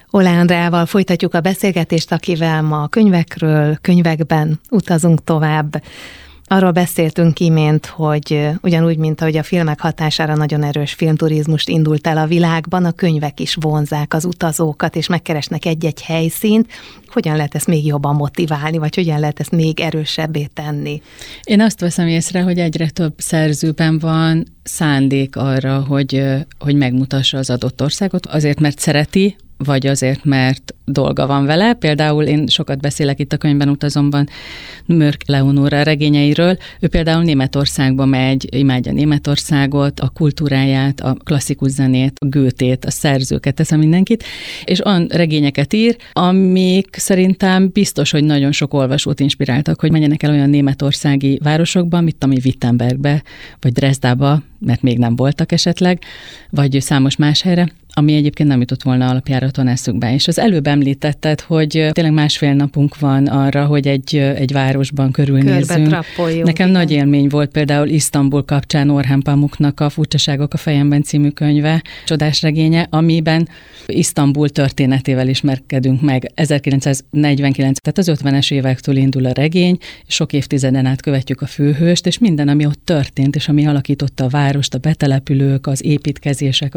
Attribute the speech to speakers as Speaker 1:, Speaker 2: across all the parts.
Speaker 1: Oláh Andreával folytatjuk a beszélgetést, akivel ma könyvekről, könyvekben utazunk tovább. Arról beszéltünk imént, hogy ugyanúgy, mint ahogy a filmek hatására nagyon erős filmturizmust indult el a világban, a könyvek is vonzák az utazókat, és megkeresnek egy-egy helyszínt. Hogyan lehet ezt még jobban motiválni, vagy hogyan lehet ezt még erősebbé tenni?
Speaker 2: Én azt veszem észre, hogy egyre több szerzőben van szándék arra, hogy megmutassa az adott országot, azért, mert szereti, vagy azért, mert dolga van vele. Például én sokat beszélek itt a Könyvben utazomban Mörk Leonóra regényeiről. Ő például Németországba megy, imádja Németországot, a kultúráját, a klasszikus zenét, a Goethét, a szerzőket, teszem mindenkit, és olyan regényeket ír, amik szerintem biztos, hogy nagyon sok olvasót inspiráltak, hogy menjenek el olyan németországi városokba, mint ami Wittenbergbe, vagy Dresdába, mert még nem voltak esetleg, vagy számos más helyre, ami egyébként nem jutott volna alapjáraton eszükbe. És az előbb említetted, hogy tényleg 1,5 napunk van arra, hogy egy városban körülnézzünk. Nekem igen. Nagy élmény volt például Isztambul kapcsán Orhan Pamuknak a Furcsaságok a fejemben című könyve, csodás regénye, amiben Isztambul történetével ismerkedünk meg. 1949, tehát az 50-es évektől indul a regény, és sok évtizeden át követjük a főhőst, és minden, ami ott történt, és ami alakította a várost, a betelepülők, az építkezések,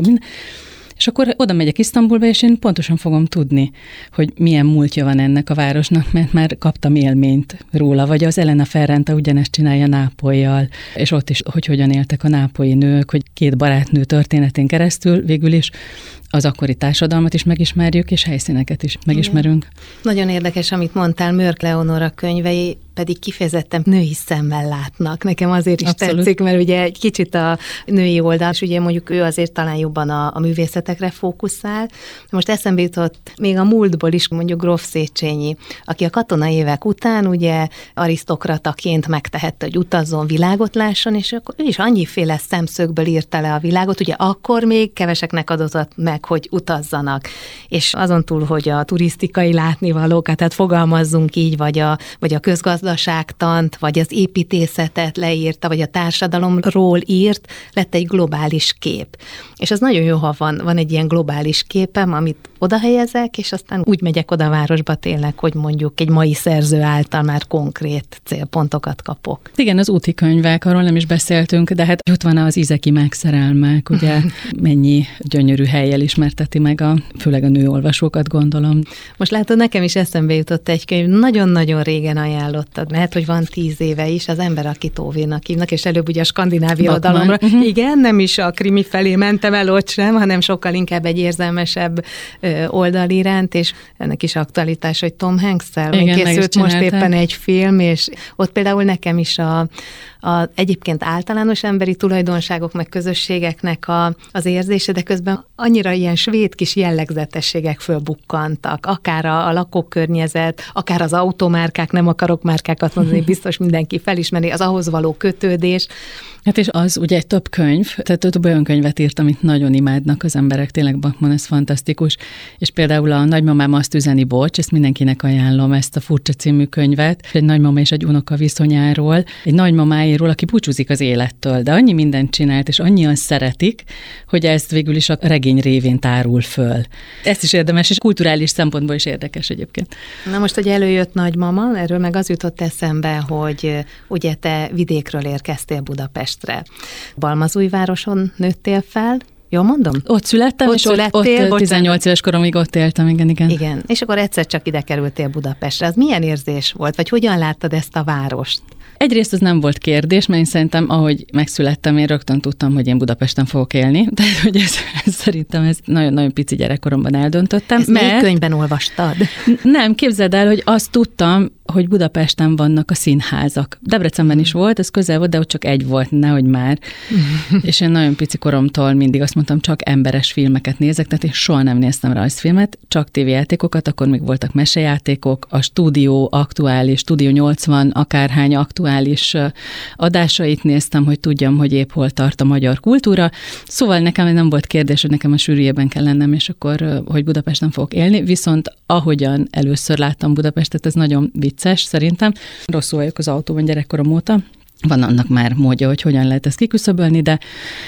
Speaker 2: és akkor oda megyek Isztambulba, és én pontosan fogom tudni, hogy milyen múltja van ennek a városnak, mert már kaptam élményt róla, vagy az Elena Ferrante ugyanezt csinálja Nápollyal, és ott is, hogy hogyan éltek a nápolyi nők, hogy 2 barátnő történetén keresztül végül is az akkori társadalmat is megismerjük, és helyszíneket is megismerünk. Igen.
Speaker 1: Nagyon érdekes, amit mondtál, Mörk Leonóra könyvei pedig kifejezetten női szemmel látnak. Nekem azért is tetszik, mert ugye egy kicsit a női oldal, és ugye mondjuk ő azért talán jobban a művészetekre fókuszál. Most eszembe jutott még a múltból is mondjuk Gróf Széchenyi, aki a katonai évek után ugye arisztokrataként megtehette, hogy utazzon, világot lásson, és akkor ő is annyiféle szemszögből írta le a világot, ugye akkor még keveseknek adott meg, hogy utazzanak. És azon túl, hogy a turisztikai látnivalókat, tehát fogalmazzunk így, vagy a közgazdaságtant, vagy az építészetet leírta, vagy a társadalomról írt, lett egy globális kép. És az nagyon jó, ha van egy ilyen globális képem, amit oda helyezek, és aztán úgy megyek oda a városba tényleg, hogy mondjuk egy mai szerző által már konkrét célpontokat kapok.
Speaker 2: Igen, az úti könyvek, arról nem is beszéltünk, de hát ott van az Izeki-Meg szerelmek, ugye mennyi gyönyörű hellyel ismerteti meg főleg a nőolvasókat, gondolom.
Speaker 1: Most látod, nekem is eszembe jutott egy könyv, nagyon-nagyon régen ajánlottad, lehet, hogy van 10 éve is, Az ember, aki Tóvénak hívnak, és előbb ugye a skandináv irodalomra. Igen, nem is a krimi felé mentem el ott sem, hanem sokkal inkább egy érzelmesebb oldal iránt, és ennek is aktualitás, hogy Tom Hanks-szel készült most éppen egy film, és ott például nekem is a egyébként általános emberi tulajdonságok, meg közösségeknek az érzése, de közben annyira ilyen svéd kis jellegzetességek fölbukkantak, akár a lakókörnyezet, akár az automárkák, nem akarok márkákat mondani, biztos mindenki felismeri, az ahhoz való kötődés.
Speaker 2: Hát és az ugye egy több könyv, tehát több olyan könyvet írt, amit nagyon imádnak az emberek, tényleg Bachmann, ez fantasztikus, és például a Nagymamám azt üzeni, bocs, ezt mindenkinek ajánlom, ezt a Furcsa című könyvet, egy nagymama és egy unoka viszonyáról, egy nagymamáiról, aki búcsúzik az élettől, de annyi mindent csinált, és annyian szeretik, hogy ezt végül is a regény révén tárul föl. Ezt is érdemes, és kulturális szempontból is érdekes egyébként.
Speaker 1: Na most, hogy előjött Nagymama, erről meg az jutott eszembe, hogy ugye te vidékről érkeztél Budapestre. Balmazújvároson nőttél fel, jól mondom?
Speaker 2: Ott születtem, és ott 18 éves koromig ott éltem, igen.
Speaker 1: Igen, és akkor egyszer csak ide kerültél Budapestre. Az milyen érzés volt, vagy hogyan láttad ezt a várost?
Speaker 2: Egyrészt az nem volt kérdés, mert én szerintem, ahogy megszülettem, én rögtön tudtam, hogy én Budapesten fogok élni. Tehát, hogy szerintem ez nagyon-nagyon pici gyerekkoromban eldöntöttem.
Speaker 1: Ezt melyik könyvben olvastad?
Speaker 2: Nem, képzeld el, hogy azt tudtam, hogy Budapesten vannak a színházak. Debrecenben is volt, ez közel volt, de ott csak egy volt, nehogy már. És én nagyon pici koromtól mindig azt mondtam, csak emberes filmeket nézek, tehát én soha nem néztem rajzfilmet, csak tévéjátékokat, akkor még voltak mesejátékok, a Stúdió aktuális, Stúdió 80 akárhány aktuális adásait néztem, hogy tudjam, hogy épp hol tart a magyar kultúra. Szóval nekem nem volt kérdés, hogy nekem a sűrűjében kell lennem, és akkor, hogy Budapesten fogok élni, viszont ahogyan először láttam Budapestet, ez nagyon vicces szerintem. Rosszul vagyok az autóban gyerekkorom óta. Van annak már módja, hogy hogyan lehet ezt kiküszöbölni, de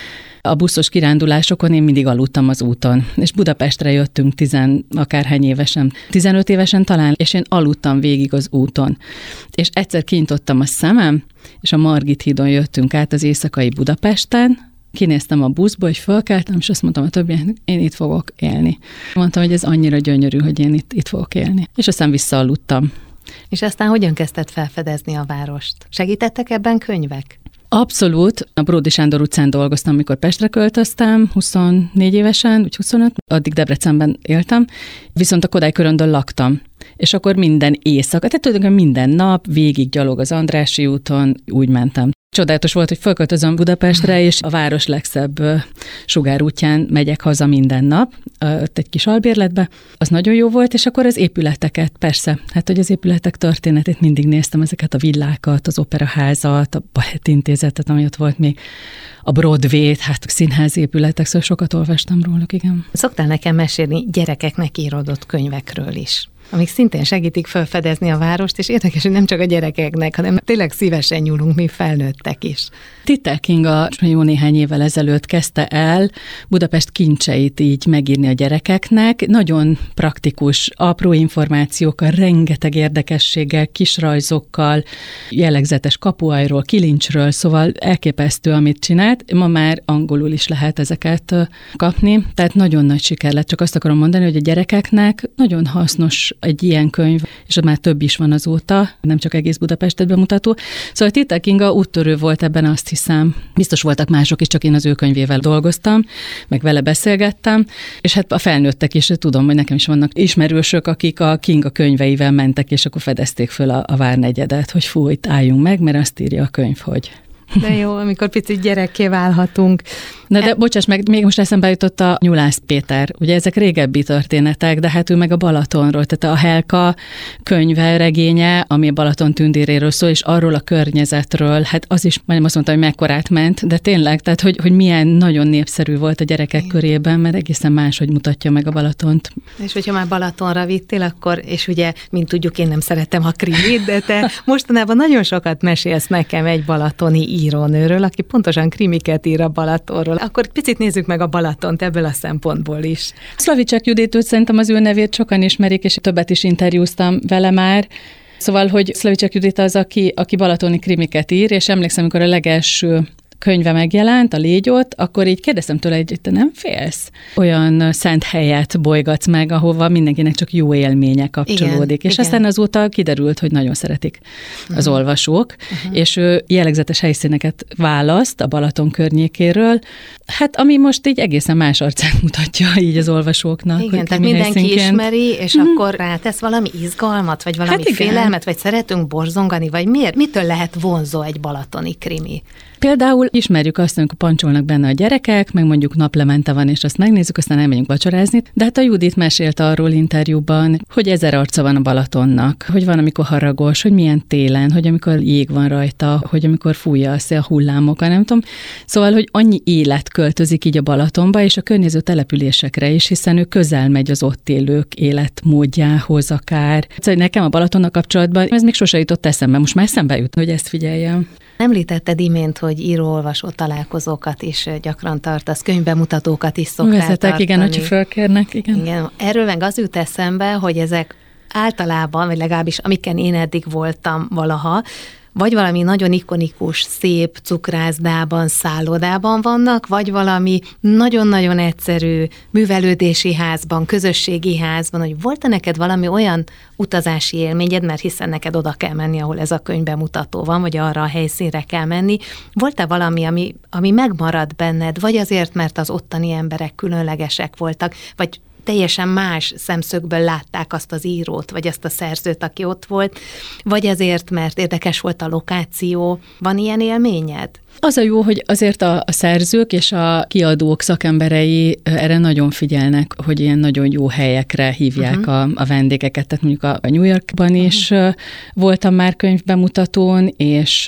Speaker 2: a buszos kirándulásokon én mindig aludtam az úton. És Budapestre jöttünk akárhány évesen, 15 évesen talán, és én aludtam végig az úton. És egyszer kinyitottam a szemem, és a Margit hídon jöttünk át az éjszakai Budapesten, kinéztem a buszba, hogy fölkeltem, és azt mondtam a többieknek, én itt fogok élni. Mondtam, hogy ez annyira gyönyörű, hogy én itt fogok élni. És aztán visszaaludtam.
Speaker 1: És aztán hogyan kezdted felfedezni a várost? Segítettek ebben könyvek?
Speaker 2: Abszolút. A Bródi Sándor utcán dolgoztam, amikor Pestre költöztem, 24 évesen, vagy 25, addig Debrecenben éltem, viszont a Kodály Köröndön laktam. És akkor minden éjszaka, tehát tulajdonképpen minden nap végig gyalog az Andrássy úton, úgy mentem. Csodálatos volt, hogy fölköltözöm Budapestre, és a város legszebb sugárútján megyek haza minden nap, ott egy kis albérletbe. Az nagyon jó volt, és akkor az épületeket, persze, hát hogy az épületek történetét mindig néztem, ezeket a villákat, az operaházat, a Balett Intézetet, ami ott volt még, a Broadway-t, hát a színházi épületek, szóval sokat olvastam róluk, igen.
Speaker 1: Szoktál nekem mesélni gyerekeknek íródott könyvekről is, amik szintén segítik felfedezni a várost, és érdekes, hogy nem csak a gyerekeknek, hanem tényleg szívesen nyúlunk mi felnőttek is.
Speaker 2: Titel Kinga jó néhány évvel ezelőtt kezdte el Budapest kincseit így megírni a gyerekeknek. Nagyon praktikus, apró információkkal, rengeteg érdekességgel, kisrajzokkal, jellegzetes kapuajról, kilincsről, szóval elképesztő, amit csinált. Ma már angolul is lehet ezeket kapni, tehát nagyon nagy siker lett. Csak azt akarom mondani, hogy a gyerekeknek nagyon hasznos egy ilyen könyv, és már több is van azóta, nem csak egész Budapestet bemutató. Szóval Titel Kinga úttörő volt ebben, azt hiszem. Biztos voltak mások is, csak én az ő könyvével dolgoztam, meg vele beszélgettem, és hát a felnőttek is, tudom, hogy nekem is vannak ismerősök, akik a Kinga könyveivel mentek, és akkor fedezték föl a Várnegyedet, hogy fú, itt álljunk meg, mert azt írja a könyv, hogy...
Speaker 1: De jó, amikor picit gyerekké válhatunk.
Speaker 2: De bocsáss meg, még most eszembe jutott a Nyulász Péter. Ugye ezek régebbi történetek, de hát ő meg a Balatonról, tehát a Helka könyve, regénye, ami a Balaton tündéréről szól, és arról a környezetről, hát az is, majdnem azt mondtam, hogy mekkorát ment, de tényleg, tehát hogy milyen nagyon népszerű volt a gyerekek körében, mert egészen máshogy mutatja meg a Balatont.
Speaker 1: És hogyha már Balatonra vittél, akkor, és ugye, mint tudjuk, én nem szeretem a krimit, de te mostanában nagyon sokat mesélsz nekem egy balatoni írónőről, aki pontosan krimiket ír a Balatonról. Akkor picit nézzük meg a Balatont ebből a szempontból is.
Speaker 2: Szlavicsek Juditot szerintem az ő nevét sokan ismerik, és többet is interjúztam vele már. Szóval, hogy Szlavicsek Judit az, aki balatoni krimiket ír, és emlékszem, amikor a legelső könyve megjelent, a Légyot, akkor így kérdeztem tőle, hogy te nem félsz? Olyan szent helyet bolygatsz meg, ahova mindenkinek csak jó élménye kapcsolódik. És aztán azóta kiderült, hogy nagyon szeretik az olvasók, és ő jellegzetes helyszíneket választ a Balaton környékéről, hát ami most így egészen más arcát mutatja így az olvasóknak.
Speaker 1: Igen, tehát mindenki ismeri, és akkor rátesz valami izgalmat, vagy valami félelmet, vagy szeretünk borzongani, vagy miért? Mitől lehet vonzó egy balatoni krimi?
Speaker 2: Például ismerjük azt, amikor pancsolnak benne a gyerekek, meg mondjuk naplemente van, és azt megnézzük, aztán elmegyünk vacsorázni. De hát a Judit mesélt arról interjúban, hogy 1000 arca van a Balatonnak, hogy van, amikor haragos, hogy milyen télen, hogy amikor jég van rajta, hogy amikor fújja a szél, a hullámokkal, nem tudom. Szóval, hogy annyi élet költözik így a Balatonba, és a környező településekre is, hiszen ő közel megy az ott élők életmódjához akár. Szóval nekem a Balatonnal kapcsolatban ez még sose jutott eszembe, most már eszembe jut, hogy ezt figyeljem.
Speaker 1: Említetted imént, hogy író-olvasó találkozókat is gyakran tartasz, könyvbemutatókat is szoktál tartani.
Speaker 2: Igen, hogyha fölkérnek, igen.
Speaker 1: Erről meg az jut eszembe, hogy ezek általában, vagy legalábbis amiken én eddig voltam valaha, vagy valami nagyon ikonikus, szép cukrászdában, szállodában vannak, vagy valami nagyon-nagyon egyszerű művelődési házban, közösségi házban, hogy volt-e neked valami olyan utazási élményed, mert hiszen neked oda kell menni, ahol ez a könyvbemutató van, vagy arra a helyszínre kell menni. Volt-e valami, ami megmaradt benned, vagy azért, mert az ottani emberek különlegesek voltak, vagy teljesen más szemszögből látták azt az írót, vagy azt a szerzőt, aki ott volt, vagy azért, mert érdekes volt a lokáció. Van ilyen élményed?
Speaker 2: Az a jó, hogy azért a szerzők és a kiadók szakemberei erre nagyon figyelnek, hogy ilyen nagyon jó helyekre hívják a vendégeket. Tehát mondjuk a New Yorkban is voltam már könyvbemutatón, és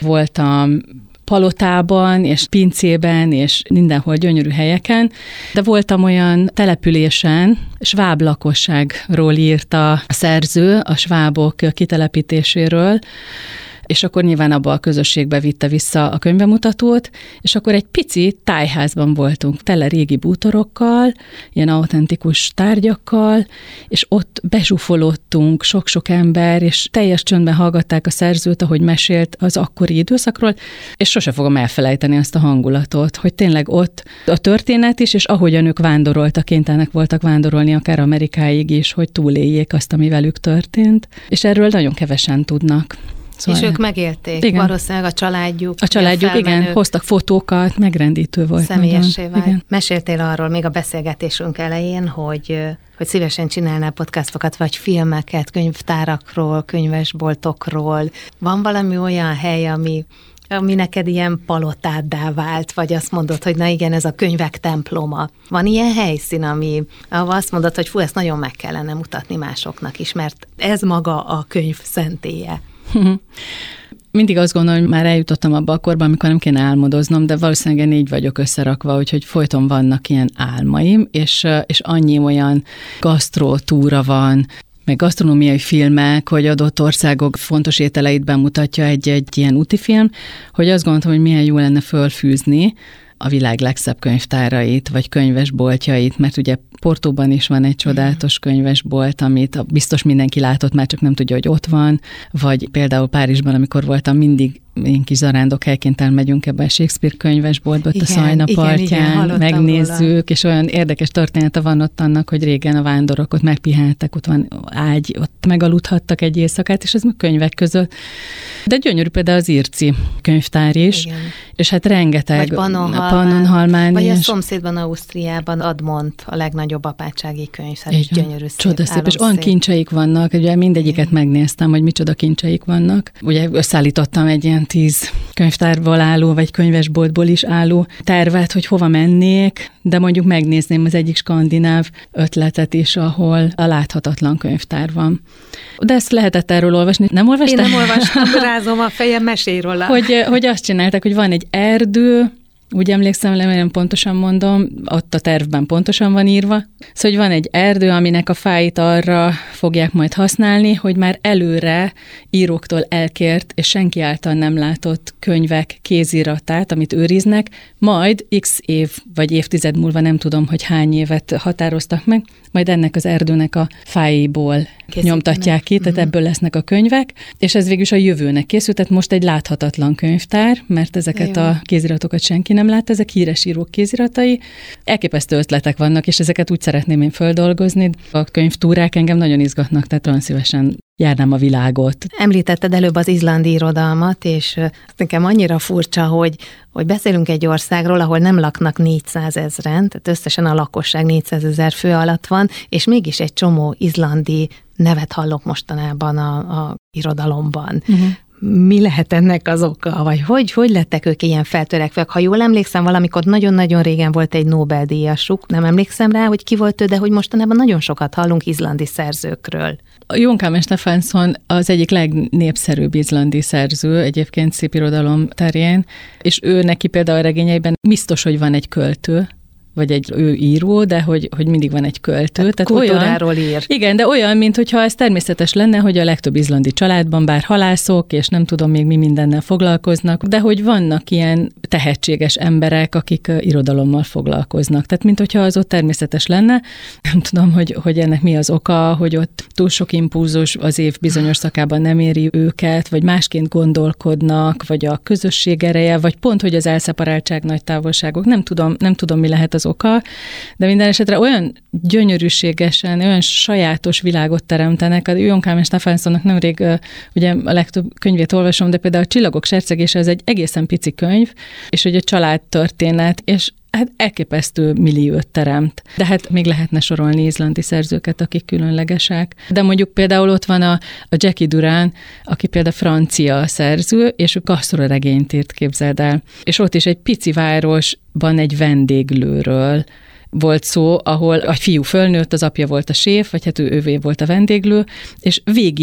Speaker 2: voltam Palotában, és Pincében, és mindenhol gyönyörű helyeken, de voltam olyan településen, sváb lakosságról írta a szerző, a svábok kitelepítéséről, és akkor nyilván abba a közösségbe vitte vissza a könyvbemutatót, és akkor egy pici tájházban voltunk, tele régi bútorokkal, ilyen autentikus tárgyakkal, és ott bezsúfolódtunk sok-sok ember, és teljes csöndben hallgatták a szerzőt, ahogy mesélt az akkori időszakról, és sose fogom elfelejteni azt a hangulatot, hogy tényleg ott a történet is, és ahogyan ők vándoroltak, kénytelenek voltak vándorolni akár Amerikáig is, hogy túléljék azt, ami velük történt, és erről nagyon kevesen tudnak.
Speaker 1: Szóval és ők megélték, igen. Valószínűleg a családjuk.
Speaker 2: A családjuk, igen, hoztak fotókat, megrendítő volt.
Speaker 1: Személyessé vált. Meséltél arról még a beszélgetésünk elején, hogy szívesen csinálnál podcastokat, vagy filmeket, könyvtárakról, könyvesboltokról. Van valami olyan hely, ami neked ilyen palotáddá vált, vagy azt mondod, hogy na igen, ez a könyvek temploma. Van ilyen helyszín, ahol azt mondod, hogy fú, ezt nagyon meg kellene mutatni másoknak is, mert ez maga a könyv szentélye.
Speaker 2: Mindig azt gondolom, hogy már eljutottam abba a korba, amikor nem kéne álmodoznom, de valószínűleg így vagyok összerakva, úgyhogy folyton vannak ilyen álmaim, és annyi olyan gasztrotúra van, meg gasztronómiai filmek, hogy adott országok fontos ételeit bemutatja egy ilyen útifilm, hogy azt gondoltam, hogy milyen jó lenne fölfűzni a világ legszebb könyvtárait, vagy könyvesboltjait, mert ugye Portóban is van egy csodálatos könyvesbolt, amit biztos mindenki látott, már csak nem tudja, hogy ott van, vagy például Párizsban, amikor voltam, mindig én kis zarándokhelyként elmegyünk ebbe a Shakespeare könyvesboltba, ott a Szajna partján, megnézzük, róla. És olyan érdekes története van ott annak, hogy régen a vándorok ott megpihentek, ott van ágy, ott megaludhattak egy éjszakát, és ez meg könyvek között. De gyönyörű például az Irci könyvtár is, igen. És hát rengeteg
Speaker 1: vagy Pannonhalmán vagy a szomszédban, Ausztriában Admont, a legnagyobb apátsági könyvtár, és gyönyörű szép.
Speaker 2: Csodaszép, és olyan kincseik vannak, ugye mindegyiket megnéztem, hogy micsoda kincseik vannak. Ugye összeállítottam egy ilyen 10 könyvtárból álló, vagy könyvesboltból is álló tervet, hogy hova mennék, de mondjuk megnézném az egyik skandináv ötletet is, ahol a láthatatlan könyvtár van. De ezt lehetett erről olvasni. Nem olvastál?
Speaker 1: Én nem olvastam, rázom a fejem, mesélj róla.
Speaker 2: Hogy azt csinálták, hogy van egy erdő, úgy emlékszem, nem pontosan mondom, ott a tervben pontosan van írva. Szóval, hogy van egy erdő, aminek a fáit arra fogják majd használni, hogy már előre íróktól elkért és senki által nem látott könyvek kéziratát, amit őriznek, majd x év vagy évtized múlva, nem tudom, hogy hány évet határoztak meg, majd ennek az erdőnek a fáiból nyomtatják ki, tehát ebből lesznek a könyvek, és ez végül is a jövőnek készült, tehát most egy láthatatlan könyvtár, mert ezeket a kéziratokat senki nem lát, ezek híres írók kéziratai. Elképesztő ötletek vannak, és ezeket úgy szeretném én földolgozni. A könyvtúrák engem nagyon izgatnak, tehát olyan szívesen járnám a világot.
Speaker 1: Említetted előbb az izlandi irodalmat, és nekem annyira furcsa, hogy beszélünk egy országról, ahol nem laknak 400 000, tehát összesen a lakosság 400 000 fő alatt van, és mégis egy csomó izlandi nevet hallok mostanában a irodalomban. Mi lehet ennek az oka? Vagy hogy lettek ők ilyen feltörekvőek? Ha jól emlékszem, valamikor nagyon-nagyon régen volt egy Nobel-díjasuk, nem emlékszem rá, hogy ki volt ő, de hogy mostanában nagyon sokat hallunk izlandi szerzőkről.
Speaker 2: Jón Kalman Stefánsson az egyik legnépszerűbb izlandi szerző, egyébként szépirodalom terén, és ő neki például a regényeiben biztos, hogy van egy költő, vagy egy ő író, de hogy mindig van egy költő.
Speaker 1: Tehát kultúráról ír.
Speaker 2: Igen, de olyan, mintha ez természetes lenne, hogy a legtöbb izlandi családban bár halászok, és nem tudom még mi mindennel foglalkoznak, de hogy vannak ilyen tehetséges emberek, akik irodalommal foglalkoznak. Tehát mintha az ott természetes lenne. Nem tudom, hogy ennek mi az oka, hogy ott túl sok impulzus az év bizonyos szakában nem éri őket, vagy másként gondolkodnak, vagy a közösség ereje, vagy pont, hogy az elszeparáltság, nagy távolságok. Nem tudom, mi lehet az oka, de minden esetre olyan gyönyörűségesen, olyan sajátos világot teremtenek. A Jón Kalman Stefánssonnak nemrég ugye a legtöbb könyvét olvasom, de például a Csillagok sercegése az egy egészen pici könyv, és ugye a családtörténet, és hát elképesztő milliót teremt. De hát még lehetne sorolni izlandi szerzőket, akik különlegesek. De mondjuk például ott van a Jackie Durán, aki például francia szerző, és ő gasztroregényt írt, képzeld el. És ott is egy pici városban egy vendéglőről volt szó, ahol a fiú fölnőtt, az apja volt a séf, vagy hát ővé volt a vendéglő, és végig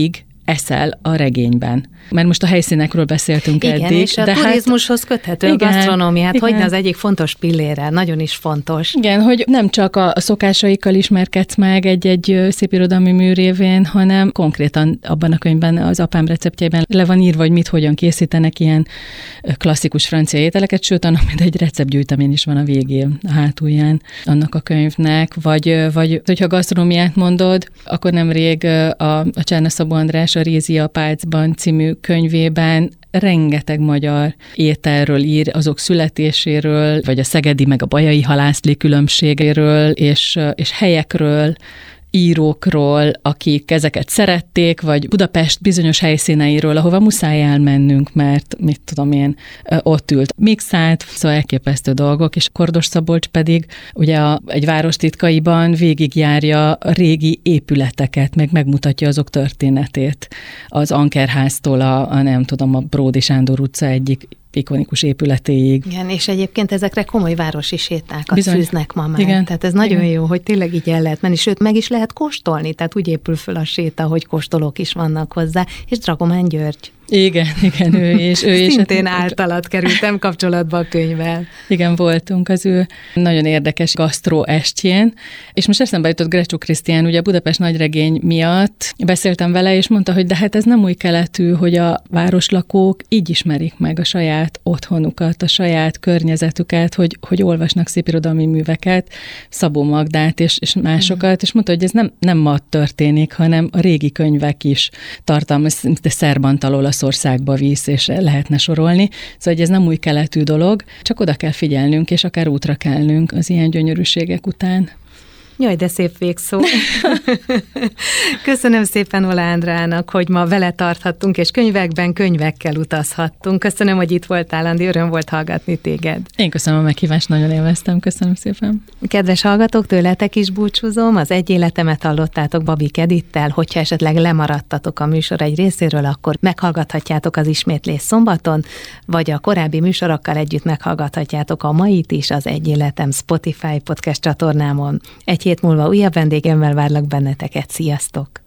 Speaker 2: eszel a regényben. Mert most a helyszínekről beszéltünk
Speaker 1: eddig. Igen, és a turizmushoz köthető a gasztronómia, hát hogyne az egyik fontos pillére, nagyon is fontos.
Speaker 2: Igen, hogy nem csak a szokásaikkal ismerkedsz meg egy szépirodalmi mű révén, hanem konkrétan abban a könyvben, az apám receptjeiben le van írva, hogy mit, hogyan készítenek ilyen klasszikus francia ételeket, sőt, annak mind egy receptgyűjtemény is van a végén, a hátulján annak a könyvnek, vagy hogyha gasztronómiát mondod, akkor nemrég a Cserna Szabó András a Rézi a Pálcban című könyvében rengeteg magyar ételről ír, azok születéséről, vagy a szegedi meg a bajai halászlé különbségéről, és helyekről, írókról, akik ezeket szerették, vagy Budapest bizonyos helyszíneiről, ahova muszáj elmennünk, mert mit tudom én, ott ült mixált, szóval elképesztő dolgok, és Kordos Szabolcs pedig ugye egy város titkaiban végigjárja a régi épületeket, meg megmutatja azok történetét. Az Ankerháztól a Bródi Sándor utca egyik ikonikus épületéig.
Speaker 1: Igen, és egyébként ezekre komoly városi sétákat fűznek ma már. Igen. Tehát ez nagyon jó, hogy tényleg így el lehet menni, sőt, meg is lehet kóstolni, tehát úgy épül föl a séta, hogy kóstolók is vannak hozzá, és Dragomán György.
Speaker 2: Igen, ő is.
Speaker 1: Szintén általad kerültem kapcsolatba a könyvvel.
Speaker 2: Igen, voltunk az ő nagyon érdekes gasztró estjén, és most eszembe jutott Grecsó Krisztián, ugye a Budapest nagyregény miatt beszéltem vele, és mondta, hogy de hát ez nem új keletű, hogy a városlakók így ismerik meg a saját otthonukat, a saját környezetüket, hogy olvasnak szépirodalmi műveket, Szabó Magdát és másokat, és mondta, hogy ez nem ma történik, hanem a régi könyvek is tartalmaz, de Szerbantal Olaszországba visz, és lehetne sorolni. Szóval, hogy ez nem új keletű dolog, csak oda kell figyelnünk, és akár útra kelnünk az ilyen gyönyörűségek után.
Speaker 1: Jaj, de szép végszó. Köszönöm szépen Oláh Andrának, hogy ma vele tarthattunk, és könyvekkel utazhattunk. Köszönöm, hogy itt voltál, Andi, öröm volt hallgatni téged.
Speaker 2: Én köszönöm a meghívást, nagyon élveztem, köszönöm szépen.
Speaker 1: Kedves hallgatók, tőletek is búcsúzom, az Egy életemet hallottátok Babik Edittel, hogyha esetleg lemaradtatok a műsor egy részéről, akkor meghallgathatjátok az ismétlés szombaton, vagy a korábbi műsorokkal együtt meghallgathatjátok a mait is az Egy életem Spotify podcast csatornámon. Egy hét múlva újabb vendégemmel várlak benneteket. Sziasztok!